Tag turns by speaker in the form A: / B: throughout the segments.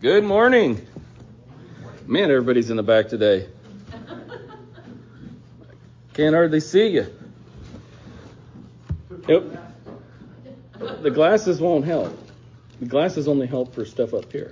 A: Good morning. Man, everybody's in the back today. Can't hardly see you. Yep. The glasses won't help. The glasses only help for stuff up here.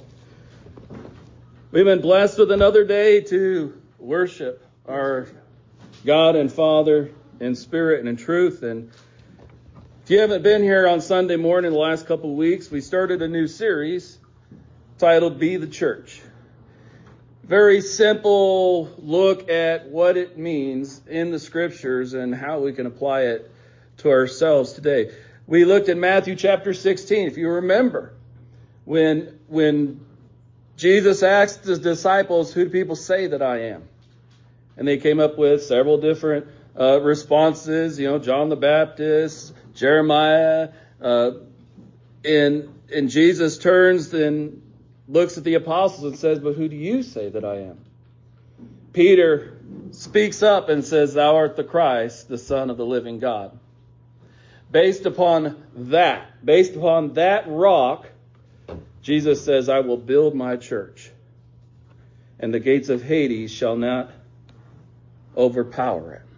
A: We've been blessed with another day to worship our God and Father in spirit and in truth. And if you haven't been here on Sunday morning the last couple of weeks, we started a new series titled Be the Church. Very simple look at what it means in the scriptures and how we can apply it to ourselves today. We looked at Matthew chapter 16. If you remember, when Jesus asked his disciples, who do people say that I am? And they came up with several different responses, John the Baptist, Jeremiah, and Jesus turns and looks at the apostles and says, but who do you say that I am? Peter speaks up and says, thou art the Christ, the Son of the living God. Based upon that rock, Jesus says, I will build my church, and the gates of Hades shall not overpower it.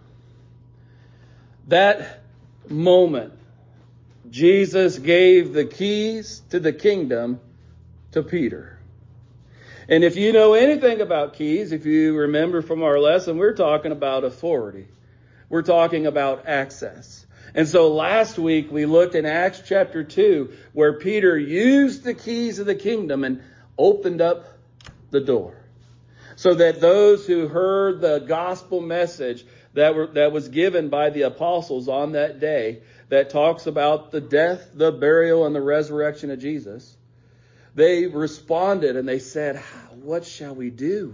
A: That moment, Jesus gave the keys to the kingdom to Peter. And if you know anything about keys, if you remember from our lesson, we're talking about authority. We're talking about access. And so last week we looked in Acts chapter 2 where Peter used the keys of the kingdom and opened up the door so that those who heard the gospel message that was given by the apostles on that day that talks about the death, the burial, and the resurrection of Jesus, they responded and they said, what shall we do?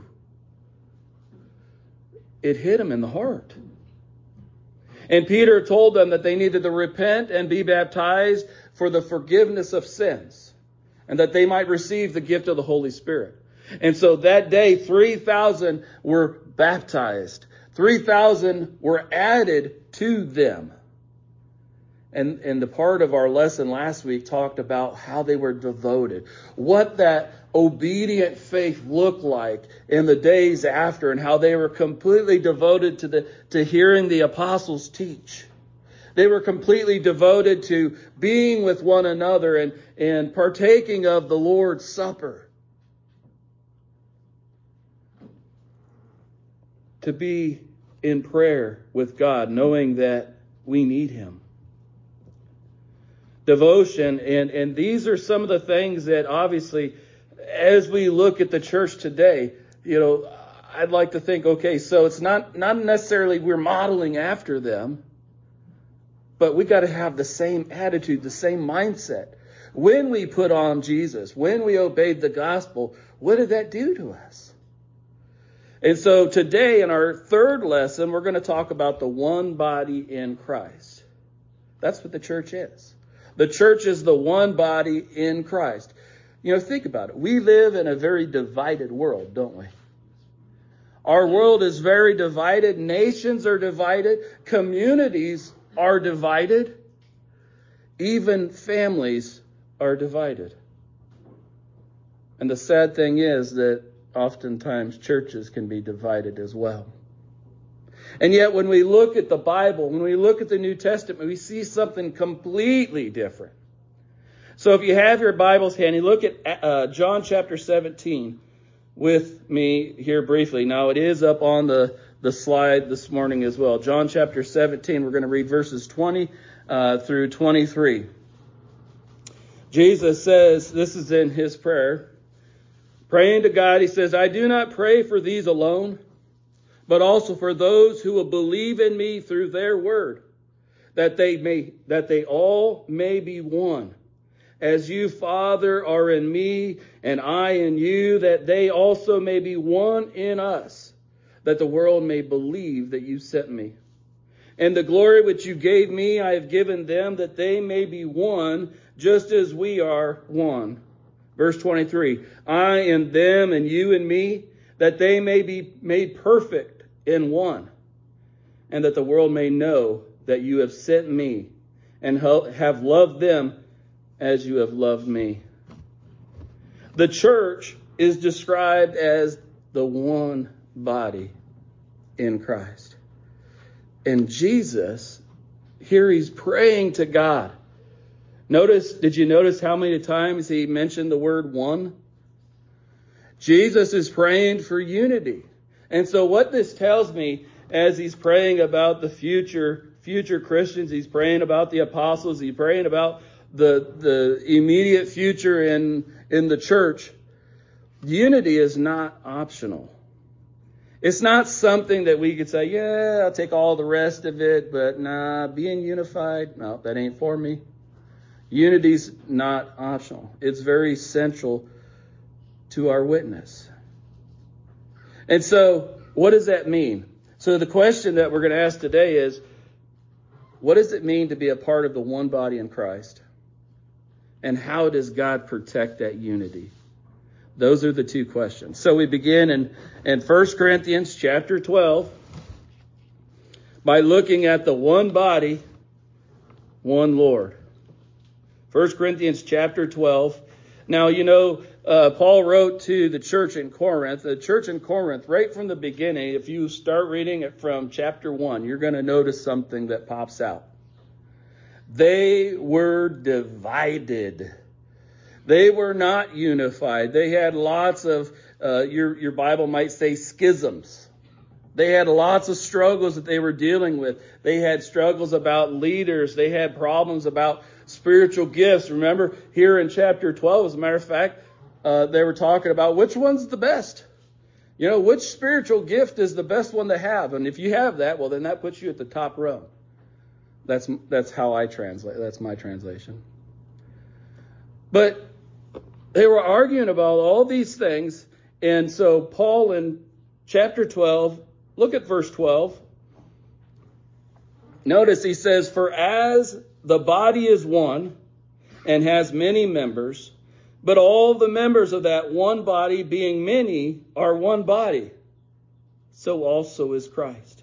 A: It hit them in the heart. And Peter told them that they needed to repent and be baptized for the forgiveness of sins, and that they might receive the gift of the Holy Spirit. And so that day, 3,000 were baptized. 3,000 were added to them. And the part of our lesson last week talked about how they were devoted. What that obedient faith looked like in the days after, and how they were completely devoted to hearing the apostles teach. They were completely devoted to being with one another and partaking of the Lord's Supper. To be in prayer with God, knowing that we need Him. Devotion, and these are some of the things that obviously, as we look at the church today, I'd like to think, okay, so it's not necessarily we're modeling after them, but we got to have the same attitude, the same mindset. When we put on Jesus, when we obeyed the gospel, what did that do to us? And so today in our third lesson, we're going to talk about the one body in Christ. That's what the church is. The church is the one body in Christ. Think about it. We live in a very divided world, don't we? Our world is very divided. Nations are divided. Communities are divided. Even families are divided. And the sad thing is that oftentimes churches can be divided as well. And yet when we look at the Bible, when we look at the New Testament, we see something completely different. So if you have your Bibles handy, look at John chapter 17 with me here briefly. Now it is up on the slide this morning as well. John chapter 17, we're going to read verses 20 through 23. Jesus says, this is in his prayer, praying to God, he says, I do not pray for these alone, but also for those who will believe in me through their word, that they all may be one. As you, Father, are in me, and I in you, that they also may be one in us, that the world may believe that you sent me. And the glory which you gave me, I have given them, that they may be one, just as we are one. Verse 23, I in them, and you in me, that they may be made perfect in one, and that the world may know that you have sent me and have loved them as you have loved me. The church is described as the one body in Christ. And Jesus, here he's praying to God. Did you notice how many times he mentioned the word one? Jesus is praying for unity. And so what this tells me, as he's praying about the future Christians, he's praying about the apostles, he's praying about the immediate future in the church, unity is not optional. It's not something that we could say, yeah, I'll take all the rest of it, but nah, being unified, no, that ain't for me. Unity's not optional. It's very central to our witness. And so, what does that mean? So the question that we're going to ask today is, what does it mean to be a part of the one body in Christ? And how does God protect that unity? Those are the two questions. So we begin in 1 Corinthians chapter 12 by looking at the one body, one Lord. 1 Corinthians chapter 12. Now, Paul wrote to the church in Corinth. The church in Corinth, right from the beginning, if you start reading it from chapter 1, you're going to notice something that pops out. They were divided. They were not unified. They had lots of, your Bible might say, schisms. They had lots of struggles that they were dealing with. They had struggles about leaders. They had problems about spiritual gifts. Remember, here in chapter 12, as a matter of fact, they were talking about which one's the best. Which spiritual gift is the best one to have? And if you have that, well, then that puts you at the top row. That's how I translate. That's my translation. But they were arguing about all these things. And so Paul in chapter 12, look at verse 12. Notice he says, "For as the body is one and has many members, but all the members of that one body, being many, are one body, so also is Christ."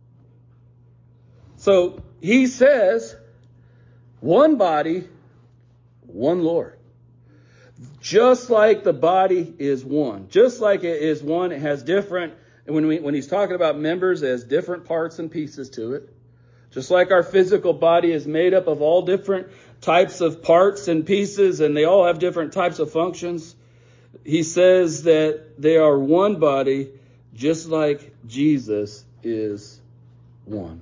A: So he says, one body, one Lord. Just like the body is one. Just like it is one, it has different, and when he's talking about members, it has different parts and pieces to it. Just like our physical body is made up of all different types of parts and pieces, and they all have different types of functions. He says that they are one body, just like Jesus is one.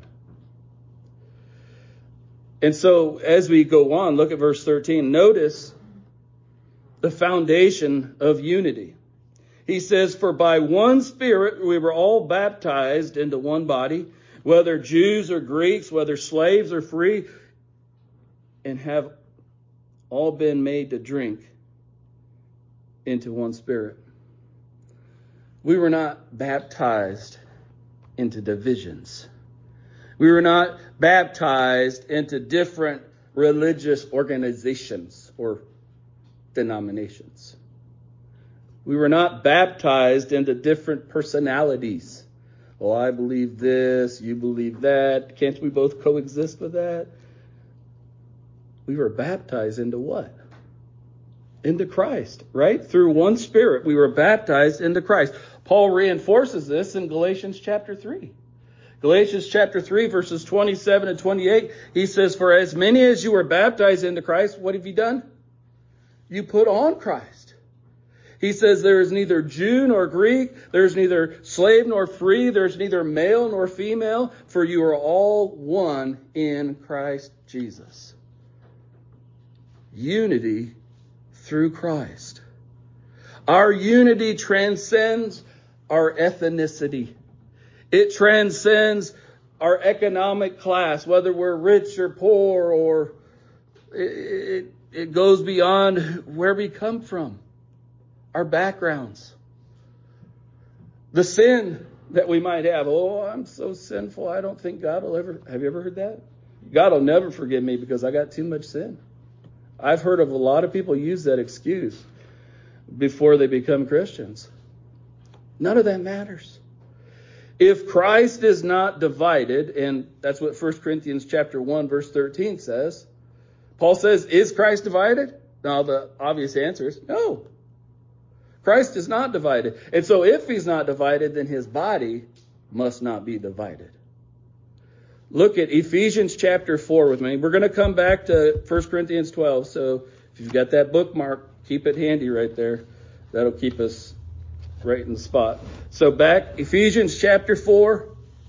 A: And so as we go on, look at verse 13. Notice the foundation of unity. He says, "For by one Spirit we were all baptized into one body, whether Jews or Greeks, whether slaves or free, and have all been made to drink into one Spirit." We were not baptized into divisions. We were not baptized into different religious organizations or denominations. We were not baptized into different personalities. Well, I believe this, you believe that. Can't we both coexist with that? We were baptized into what? Into Christ, right? Through one Spirit, we were baptized into Christ. Paul reinforces this in Galatians chapter 3. Galatians chapter 3, verses 27 and 28, he says, "For as many as you were baptized into Christ, what have you done? You put on Christ." He says there is neither Jew nor Greek, there's neither slave nor free, there's neither male nor female, for you are all one in Christ Jesus. Unity through Christ. Our unity transcends our ethnicity. It transcends our economic class, whether we're rich or poor, or it goes beyond where we come from, our backgrounds. The sin that we might have. Oh, I'm so sinful, I don't think God will ever. Have you ever heard that? God will never forgive me because I got too much sin. I've heard of a lot of people use that excuse before they become Christians. None of that matters. If Christ is not divided, and that's what 1 Corinthians chapter 1, verse 13 says, Paul says, is Christ divided? Now, the obvious answer is no. Christ is not divided. And so if he's not divided, then his body must not be divided. Look at Ephesians chapter 4 with me. We're going to come back to 1 Corinthians 12. So if you've got that bookmark, keep it handy right there. That'll keep us right in the spot. So back, Ephesians chapter 4.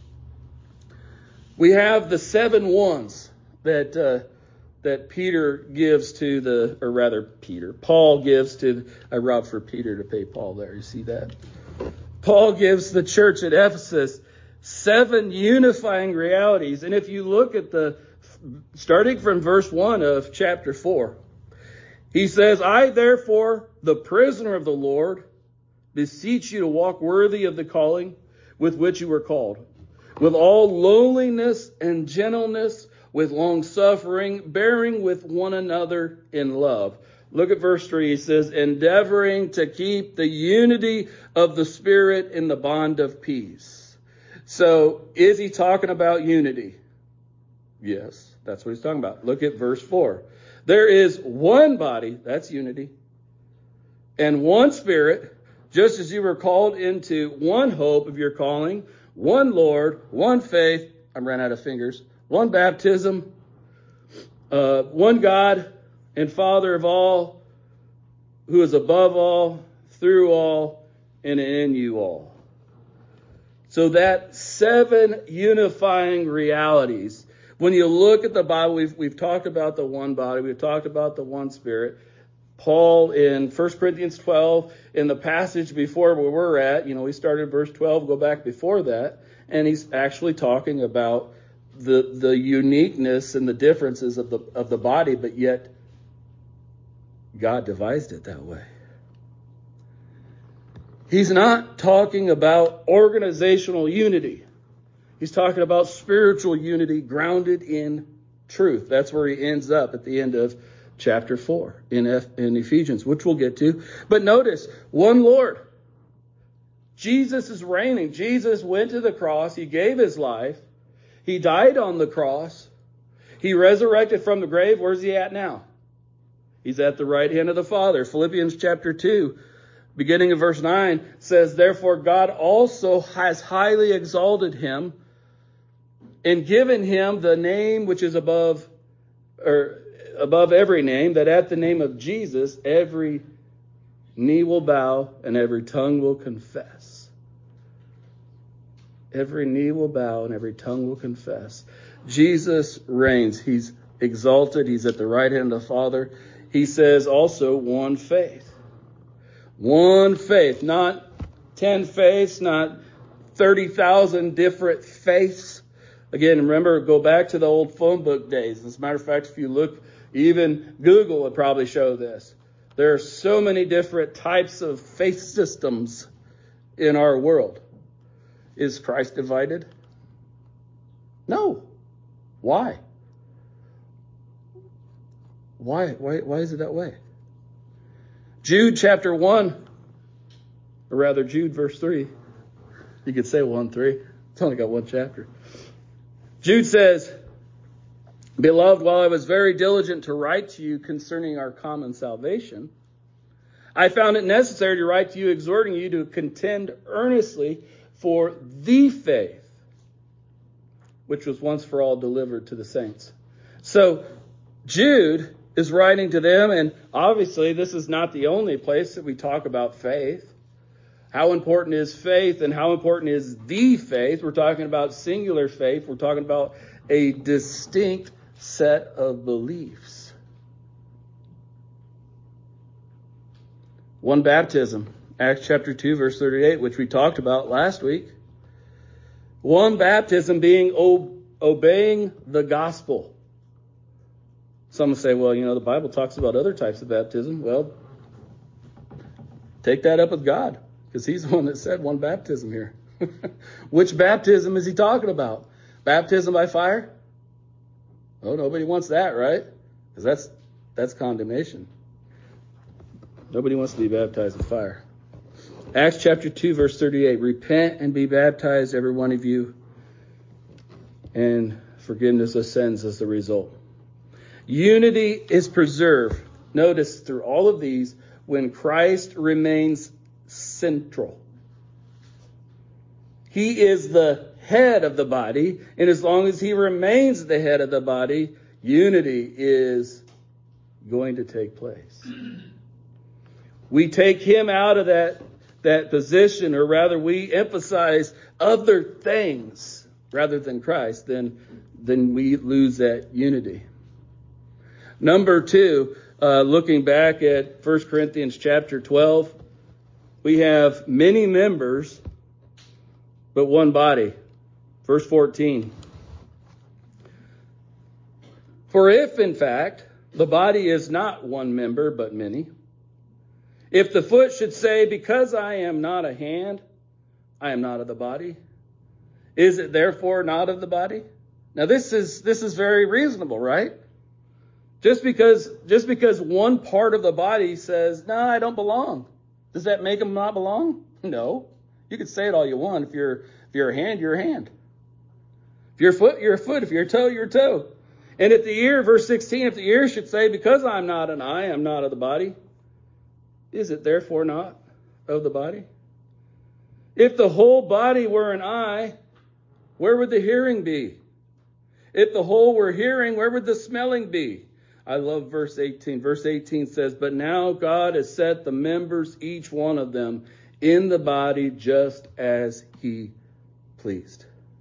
A: We have the 7 ones that Peter gives to Paul gives to, I robbed for Peter to pay Paul there. You see that? Paul gives the church at Ephesus 7 unifying realities. And if you look at starting from verse 1 of chapter 4, he says, I therefore, the prisoner of the Lord, beseech you to walk worthy of the calling with which you were called, with all lowliness and gentleness, with long suffering, bearing with one another in love. Look at verse 3. He says, endeavoring to keep the unity of the Spirit in the bond of peace. So is he talking about unity? Yes, that's what he's talking about. Look at verse 4. There is one body, that's unity, and one Spirit, just as you were called into one hope of your calling, one Lord, one faith, I ran out of fingers, one baptism, one God and Father of all, who is above all, through all, and in you all. So that 7 unifying realities. When you look at the Bible, we've talked about the one body, we've talked about the one Spirit. Paul in 1 Corinthians 12, in the passage before where we're at, we started verse 12, go back before that, and he's actually talking about the uniqueness and the differences of the body, but yet God devised it that way. He's not talking about organizational unity. He's talking about spiritual unity grounded in truth. That's where he ends up at the end of chapter 4 in Ephesians, which we'll get to. But notice, one Lord. Jesus is reigning. Jesus went to the cross. He gave his life. He died on the cross. He resurrected from the grave. Where's he at now? He's at the right hand of the Father. Philippians chapter 2, beginning of verse 9, says, therefore God also has highly exalted him and given him the name which is above every name, that at the name of Jesus every knee will bow and every tongue will confess. Every knee will bow and every tongue will confess. Jesus reigns. He's exalted. He's at the right hand of the Father. He says also one faith. One faith, not 10 faiths, not 30,000 different faiths. Again, remember, go back to the old phone book days. As a matter of fact, if you look, even Google would probably show this. There are so many different types of faith systems in our world. Is Christ divided? No. Why? Why is it that way? Jude chapter 1, or rather Jude verse 3. You could say 1:3. It's only got one chapter. Jude says, beloved, while I was very diligent to write to you concerning our common salvation, I found it necessary to write to you, exhorting you to contend earnestly for the faith, which was once for all delivered to the saints. So Jude is writing to them, and obviously this is not the only place that we talk about faith. How important is faith and how important is the faith? We're talking about singular faith. We're talking about a distinct set of beliefs. One baptism, Acts chapter 2, verse 38, which we talked about last week. One baptism being obeying the gospel. Some will say, well, the Bible talks about other types of baptism. Well, take that up with God, because he's the one that said one baptism here. Which baptism is he talking about? Baptism by fire? Oh, nobody wants that, right? Because that's condemnation. Nobody wants to be baptized with fire. Acts chapter 2, verse 38. Repent and be baptized, every one of you, and forgiveness of sins as the result. Unity is preserved. Notice through all of these, when Christ remains central. He is the head of the body, and as long as he remains the head of the body, unity is going to take place. We take him out of that position, or rather we emphasize other things rather than Christ, then we lose that unity. Number 2, looking back at 1 Corinthians chapter 12, we have many members, but one body. Verse 14. For if, in fact, the body is not one member, but many, if the foot should say, because I am not a hand, I am not of the body, is it therefore not of the body? Now this is very reasonable, right? Just because one part of the body says, no, I don't belong, does that make them not belong? No. You can say it all you want. If you're a hand, you're a hand. If you're a foot, you're a foot. If you're a toe, you're a toe. And if the ear, verse 16, if the ear should say, because I'm not an eye, I'm not of the body, is it therefore not of the body? If the whole body were an eye, where would the hearing be? If the whole were hearing, where would the smelling be? I love verse 18. Verse 18 says, but now God has set the members, each one of them, in the body just as he pleased.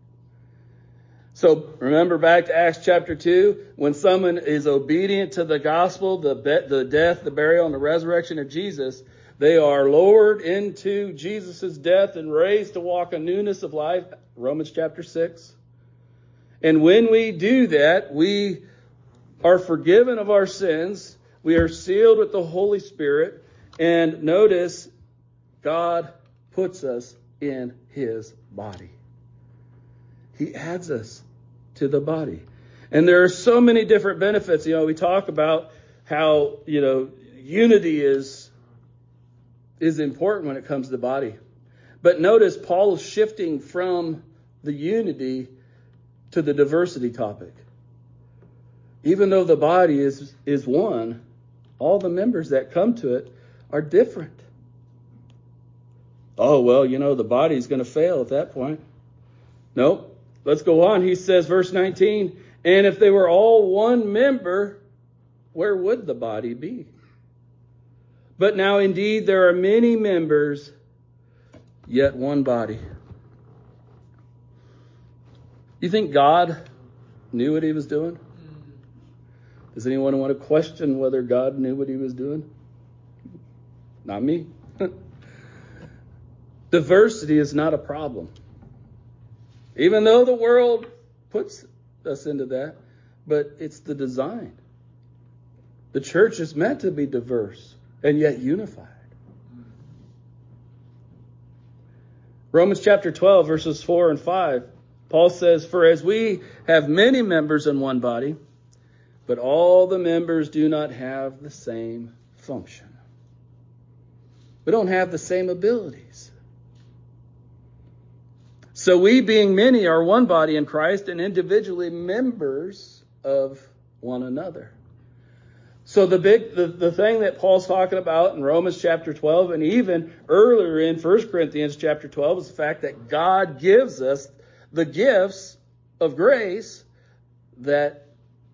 A: So remember back to Acts chapter 2, when someone is obedient to the gospel, the death, the burial, and the resurrection of Jesus, they are lowered into Jesus' death and raised to walk a newness of life. Romans chapter 6. And when we do that, we are forgiven of our sins. We are sealed with the Holy Spirit. And notice, God puts us in his body. He adds us to the body. And there are so many different benefits. We talk about how, unity is important when it comes to the body. But notice Paul is shifting from the unity to the diversity topic. Even though the body is one, all the members that come to it are different. Oh, well, the body's going to fail at that point. Nope. Let's go on. He says, verse 19, and if they were all one member, where would the body be? But now indeed there are many members, yet one body. You think God knew what he was doing? Does anyone want to question whether God knew what he was doing? Not me. Diversity is not a problem. Even though the world puts us into that, but it's the design. The church is meant to be diverse and yet unified. Romans chapter 12, verses 4 and 5, Paul says, for as we have many members in one body, but all the members do not have the same function. We don't have the same abilities. So we, being many, are one body in Christ and individually members of one another. So the thing that Paul's talking about in Romans chapter 12 and even earlier in 1 Corinthians chapter 12 is the fact that God gives us the gifts of grace that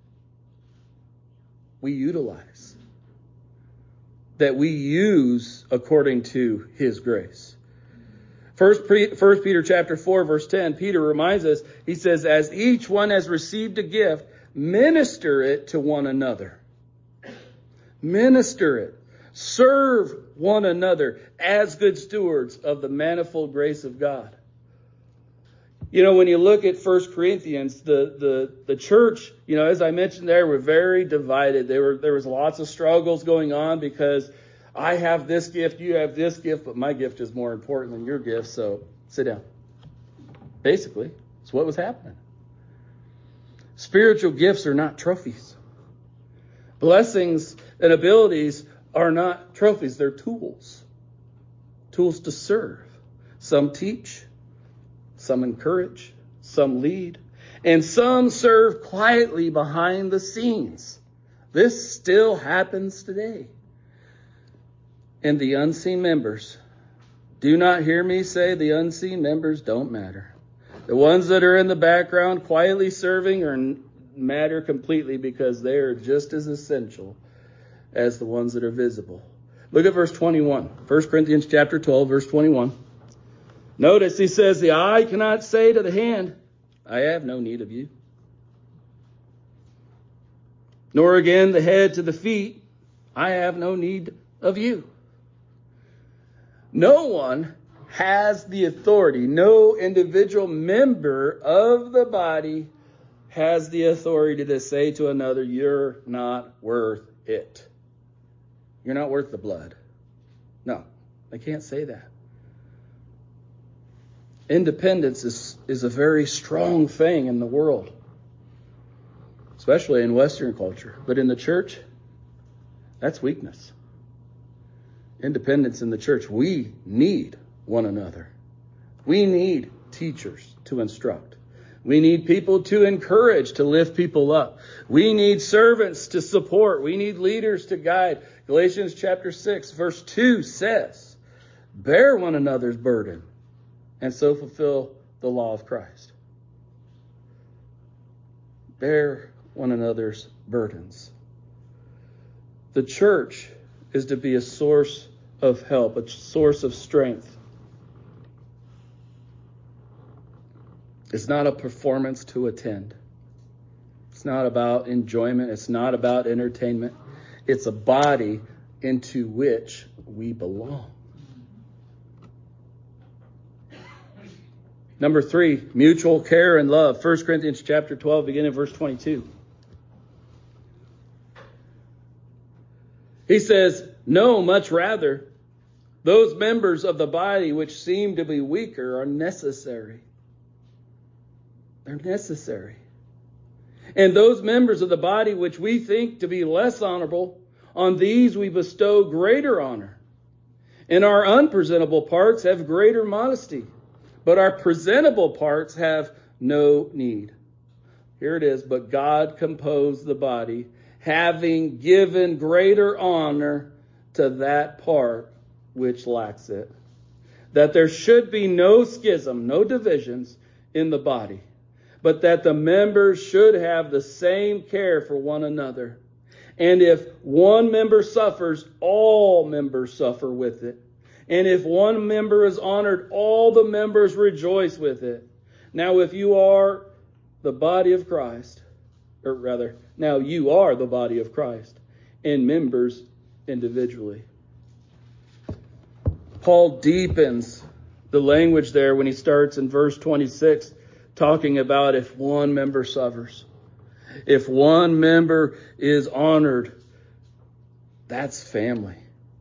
A: we utilize, that we use according to his grace. First Peter chapter 4, verse 10, Peter reminds us, he says, as each one has received a gift, minister it to one another. Minister it. Serve one another as good stewards of the manifold grace of God. When you look at 1 Corinthians, the church, as I mentioned there, were very divided. There was lots of struggles going on because I have this gift, you have this gift, but my gift is more important than your gift, so sit down. Basically, that's what was happening. Spiritual gifts are not trophies. Blessings and abilities are not trophies, they're tools. Tools to serve. Some teach, some encourage, some lead, and some serve quietly behind the scenes. This still happens today. And the unseen members Do not hear me say the unseen members don't matter. The ones that are in the background quietly serving matter completely because they are just as essential as the ones that are visible. Look at verse 21. 1 Corinthians chapter 12, verse 21. Notice he says, the eye cannot say to the hand, I have no need of you. Nor again the head to the feet, I have no need of you. No one has the authority. No individual member of the body has the authority to say to another, you're not worth it. You're not worth the blood. No, they can't say that. Independence is a very strong thing in the world, especially in Western culture. But in the church, that's weakness. Independence in the church, we need one another. We need teachers to instruct. We need people to encourage, to lift people up. We need servants to support. We need leaders to guide. Galatians chapter 6, verse 2 says, bear one another's burden and so fulfill the law of Christ. Bear one another's burdens. The church is to be a source of help, a source of strength. It's not a performance to attend. It's not about enjoyment. It's not about entertainment. It's a body into which we belong. Number 3, mutual care and love. 1 Corinthians chapter 12, beginning in verse 22. He says, no, much rather, those members of the body which seem to be weaker are necessary. They're necessary. And those members of the body which we think to be less honorable, on these we bestow greater honor. And our unpresentable parts have greater modesty, but our presentable parts have no need. Here it is, but God composed the body, having given greater honor to that part which lacks it, that there should be no schism, no divisions in the body, but that the members should have the same care for one another. And if one member suffers, all members suffer with it. And if one member is honored, all the members rejoice with it. Now if you are the body of Christ, or rather, now you are the body of Christ, and members individually. Paul deepens the language there when he starts in verse 26, talking about if one member suffers. If one member is honored, that's family.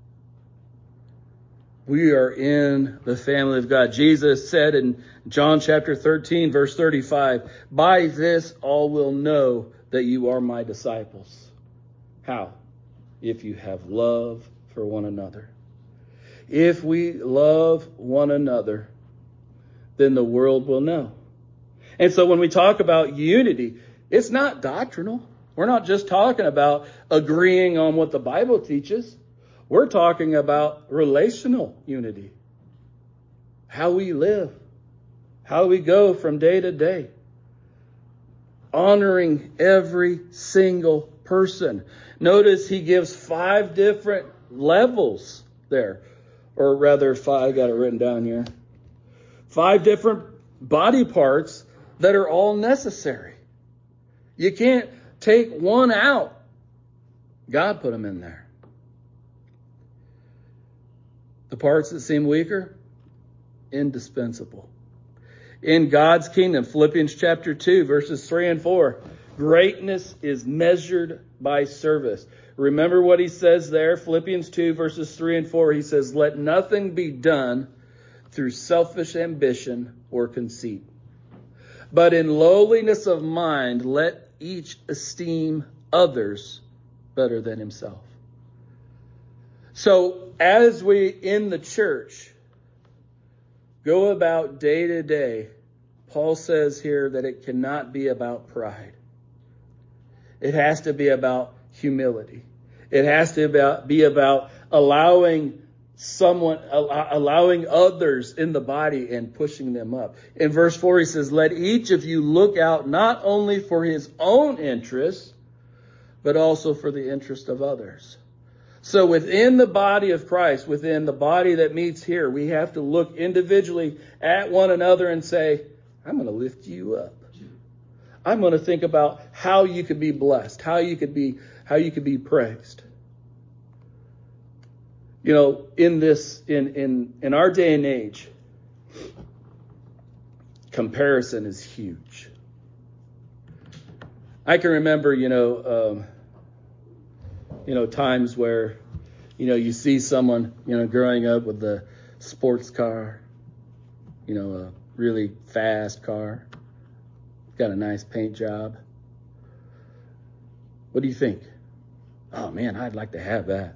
A: We are in the family of God. Jesus said in John chapter 13, verse 35, by this all will know that you are my disciples. How? If you have love for one another. If we love one another, then the world will know. And so when we talk about unity, it's not doctrinal. We're not just talking about agreeing on what the Bible teaches. We're talking about relational unity. How we live. How we go from day to day. Honoring every single person. Notice he gives 5 different levels there. Or rather 5, I got it written down here. 5 different body parts that are all necessary. You can't take one out. God put them in there. The parts that seem weaker, indispensable. In God's kingdom, Philippians chapter 2, verses 3 and 4, greatness is measured by service. Remember what he says there, Philippians 2, verses 3 and 4. He says, let nothing be done through selfish ambition or conceit, but in lowliness of mind, let each esteem others better than himself. So as we in the church go about day to day, Paul says here that it cannot be about pride. It has to be about humility. It has to be about allowing allowing others in the body and pushing them up. In verse 4, he says, let each of you look out not only for his own interests, but also for the interest of others. So within the body of Christ, within the body that meets here, we have to look individually at one another and say, I'm going to lift you up. I'm going to think about how you could be blessed, how you could be praised. You know, in our day and age, comparison is huge. I can remember, times where, you see someone, growing up with a sports car, a really fast car, got a nice paint job. What do you think? Oh man, I'd like to have that.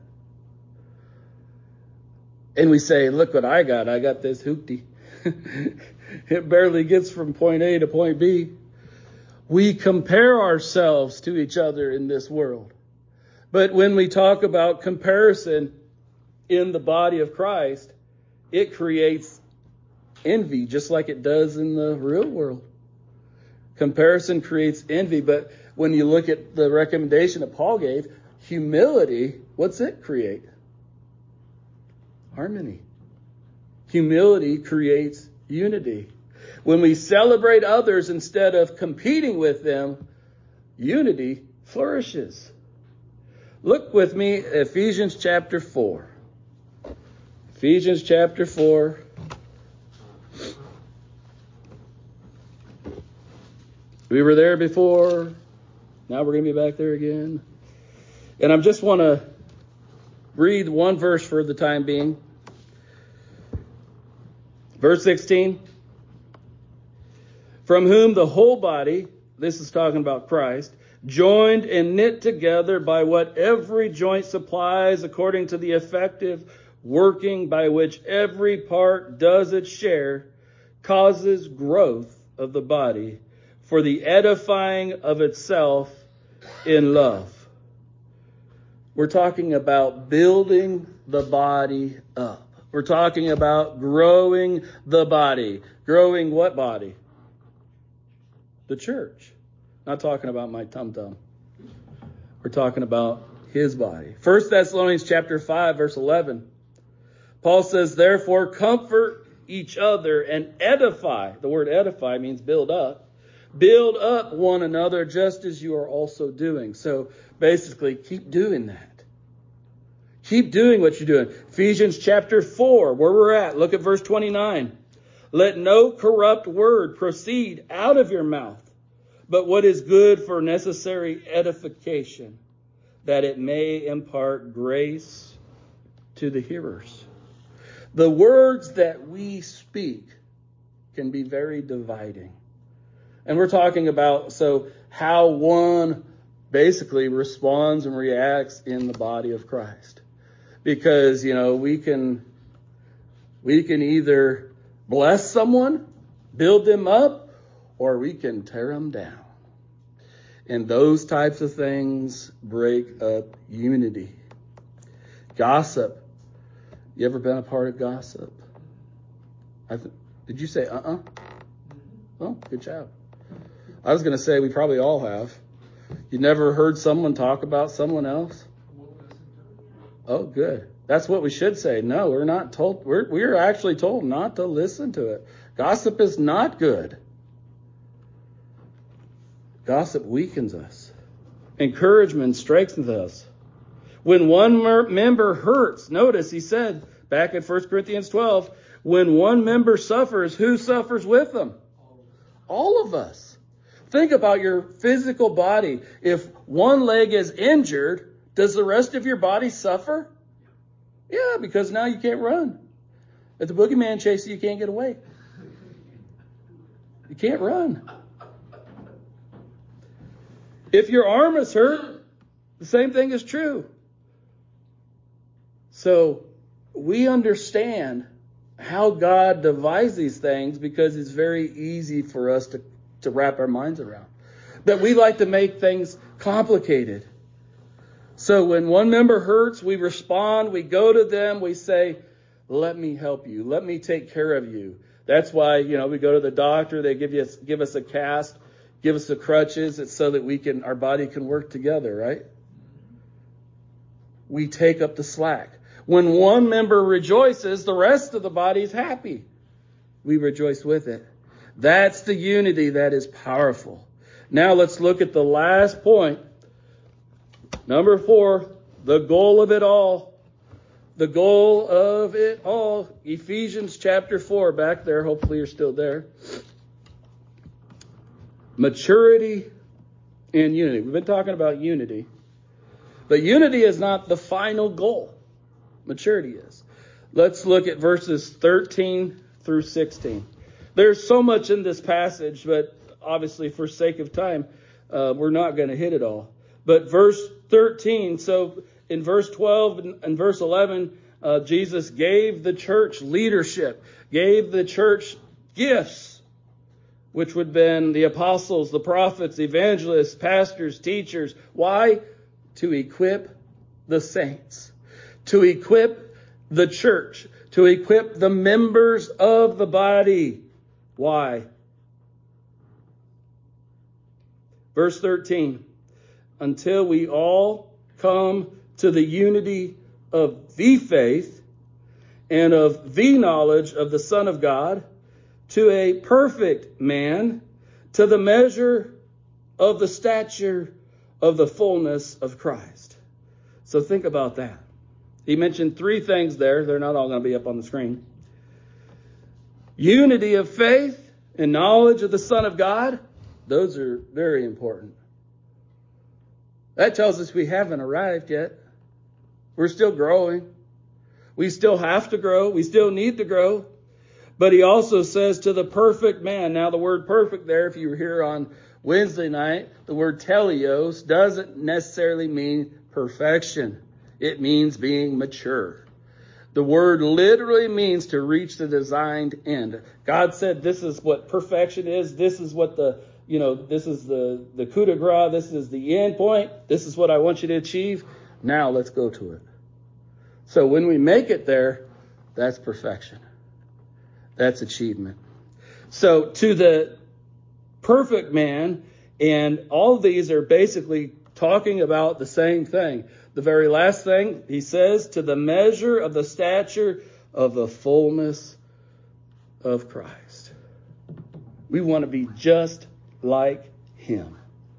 A: And we say, look what I got. I got this hoopty. It barely gets from point A to point B. We compare ourselves to each other in this world. But when we talk about comparison in the body of Christ, it creates envy, just like it does in the real world. Comparison creates envy. But when you look at the recommendation that Paul gave, humility, what's it create? Harmony. Humility creates unity. When we celebrate others instead of competing with them, unity flourishes. Look with me at Ephesians chapter 4. Ephesians chapter 4. We were there before. Now we're going to be back there again. And I just want to read one verse for the time being. Verse 16. From whom the whole body, this is talking about Christ, joined and knit together by what every joint supplies according to the effective working by which every part does its share, causes growth of the body for the edifying of itself in love. We're talking about building the body up. We're talking about growing the body. Growing what body? The church. Not talking about my tum-tum. We're talking about his body. 1 Thessalonians chapter 5, verse 11. Paul says, therefore, comfort each other and edify. The word edify means build up. Build up one another just as you are also doing. So basically, keep doing that. Keep doing what you're doing. Ephesians chapter 4, where we're at. Look at verse 29. Let no corrupt word proceed out of your mouth, but what is good for necessary edification, that it may impart grace to the hearers. The words that we speak can be very dividing. And we're talking about how one basically responds and reacts in the body of Christ. Because, we can either bless someone, build them up, or we can tear them down. And those types of things break up unity. Gossip. You ever been a part of gossip? Did you say Oh, good job. I was going to say we probably all have. You never heard someone talk about someone else? Oh, good. That's what we should say. No, we're not told. We're actually told not to listen to it. Gossip is not good. Gossip weakens us. Encouragement strengthens us. When one member hurts, notice he said back in 1 Corinthians 12, when one member suffers, who suffers with them? All of us. Think about your physical body. If one leg is injured, does the rest of your body suffer? Yeah, because now you can't run. If the boogeyman chases you, you can't get away. You can't run. If your arm is hurt, the same thing is true. So we understand how God divides these things because it's very easy for us to wrap our minds around. But we like to make things complicated. So when one member hurts, we respond, we go to them, we say, Let me help you. Let me take care of you. That's why, we go to the doctor. They give us a cast, give us the crutches. It's so that our body can work together, right? We take up the slack. When one member rejoices, the rest of the body is happy. We rejoice with it. That's the unity that is powerful. Now let's look at the last point. Number 4, the goal of it all. The goal of it all. Ephesians chapter 4, back there. Hopefully you're still there. Maturity and unity. We've been talking about unity. But unity is not the final goal. Maturity is. Let's look at verses 13 through 16. There's so much in this passage, but obviously for sake of time, we're not going to hit it all. But verse 13, so in verse 12 and verse 11, Jesus gave the church leadership, gave the church gifts, which would have been the apostles, the prophets, evangelists, pastors, teachers. Why? To equip the saints, to equip the church, to equip the members of the body. Why? Verse 13, until we all come to the unity of the faith and of the knowledge of the Son of God, to a perfect man, to the measure of the stature of the fullness of Christ. So think about that. He mentioned 3 things there. They're not all going to be up on the screen. Unity of faith and knowledge of the Son of God. Those are very important. That tells us we haven't arrived yet. We're still growing. We still have to grow. We still need to grow. But he also says to the perfect man. Now the word perfect there, if you were here on Wednesday night, the word teleos doesn't necessarily mean perfection. It means being mature. The word literally means to reach the designed end. God said this is what perfection is. This is what this is the coup de grace. This is the end point. This is what I want you to achieve. Now let's go to it. So when we make it there, that's perfection. That's achievement. So to the perfect man, and all of these are basically talking about the same thing. The very last thing he says, to the measure of the stature of the fullness of Christ. We want to be just like him.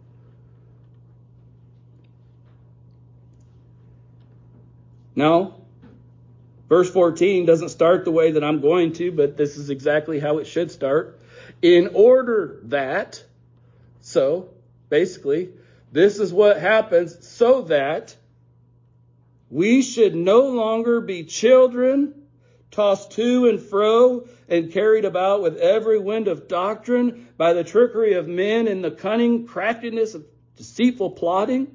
A: Now, verse 14 doesn't start the way that I'm going to, but this is exactly how it should start. In order that, so basically, this is what happens so that we should no longer be children, tossed to and fro and carried about with every wind of doctrine by the trickery of men and the cunning craftiness of deceitful plotting.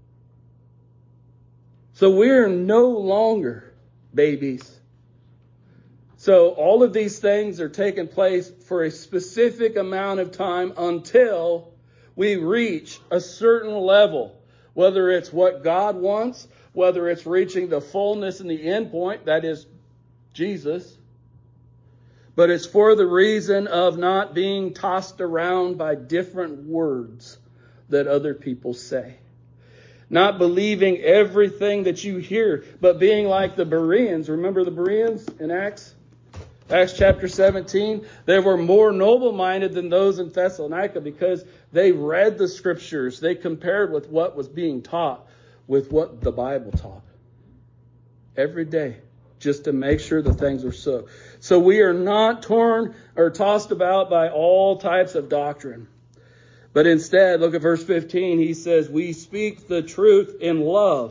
A: So we're no longer babies. So all of these things are taking place for a specific amount of time until we reach a certain level, whether it's what God wants, whether it's reaching the fullness and the end point, that is Jesus. But it's for the reason of not being tossed around by different words that other people say. Not believing everything that you hear, but being like the Bereans. Remember the Bereans in Acts? Acts chapter 17. They were more noble-minded than those in Thessalonica because they read the scriptures. They compared with what was being taught with what the Bible taught. Every day, just to make sure the things were so. So we are not torn or tossed about by all types of doctrine. But instead, look at verse 15. He says, we speak the truth in love,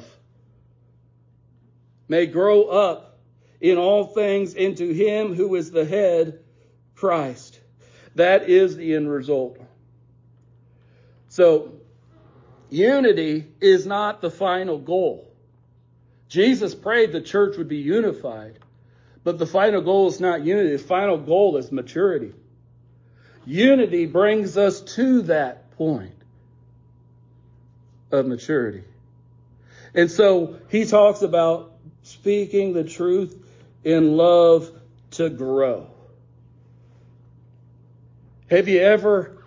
A: may grow up in all things into him who is the head, Christ. That is the end result. So, unity is not the final goal. Jesus prayed the church would be unified. But the final goal is not unity. The final goal is maturity. Unity brings us to that point of maturity. And so he talks about speaking the truth in love to grow. Have you ever,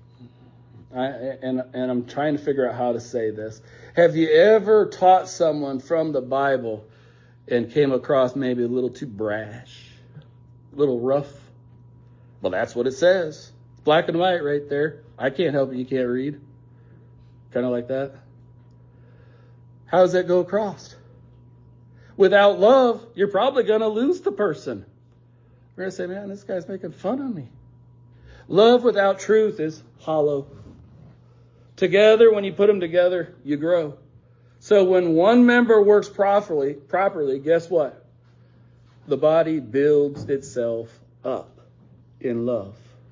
A: and I'm trying to figure out how to say this, have you ever taught someone from the Bible and came across maybe a little too brash, a little rough? Well, that's what it says. It's black and white right there. I can't help it. You can't read. Kind of like that. How does that go across? Without love, you're probably going to lose the person. We're going to say, man, this guy's making fun of me. Love without truth is hollow. Together, when you put them together, you grow. So when one member works properly, guess what? The body builds itself up in love.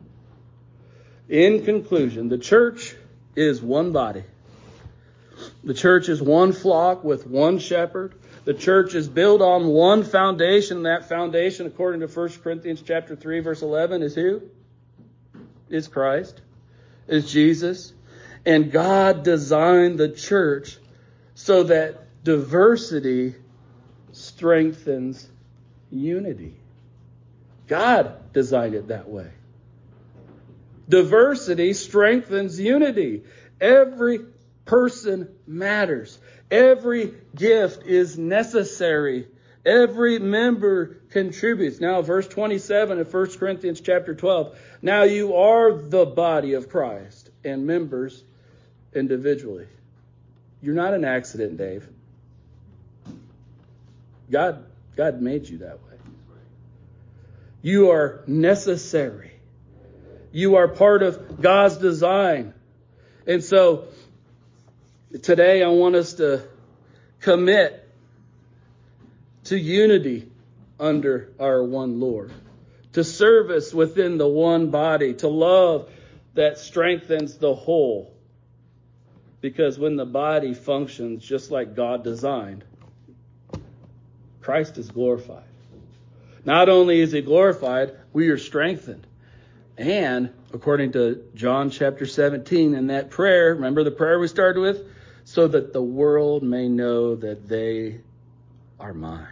A: In conclusion, the church is one body. The church is one flock with one shepherd. The church is built on one foundation. That foundation, according to 1 Corinthians chapter 3, verse 11, is who? Is Christ. Is Jesus. And God designed the church so that diversity strengthens unity. God designed it that way. Diversity strengthens unity. Every person matters. Every gift is necessary. Every member contributes. Now, verse 27 of 1 Corinthians chapter 12. Now you are the body of Christ and members individually. You're not an accident, Dave. God made you that way. You are necessary. You are part of God's design. And so today I want us to commit to unity under our one Lord, to service within the one body, to love that strengthens the whole. Because when the body functions just like God designed, Christ is glorified. Not only is he glorified, we are strengthened. And according to John chapter 17, in that prayer, remember the prayer we started with? So that the world may know that they are mine.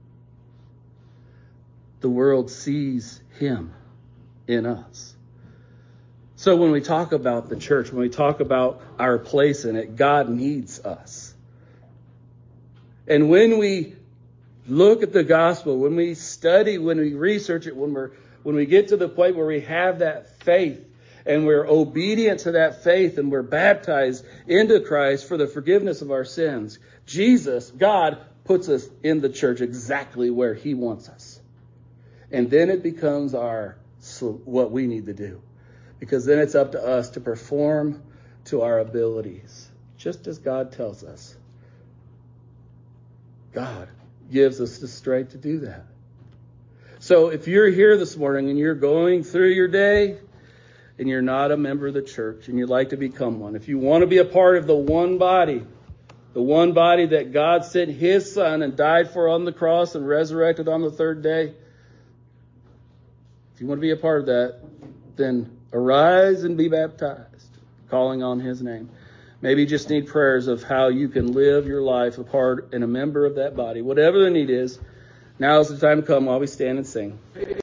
A: The world sees him in us. So when we talk about the church, when we talk about our place in it, God needs us. And when we look at the gospel, when we study, when we research it, when we get to the point where we have that faith and we're obedient to that faith and we're baptized into Christ for the forgiveness of our sins, Jesus, God, puts us in the church exactly where he wants us. And then it becomes what we need to do. Because then it's up to us to perform to our abilities, just as God tells us. God gives us the strength to do that. So if you're here this morning and you're going through your day and you're not a member of the church and you'd like to become one, if you want to be a part of the one body that God sent his son and died for on the cross and resurrected on the third day, if you want to be a part of that, then arise and be baptized, calling on his name. Maybe you just need prayers of how you can live your life a part and a member of that body. Whatever the need is, now is the time to come while we stand and sing.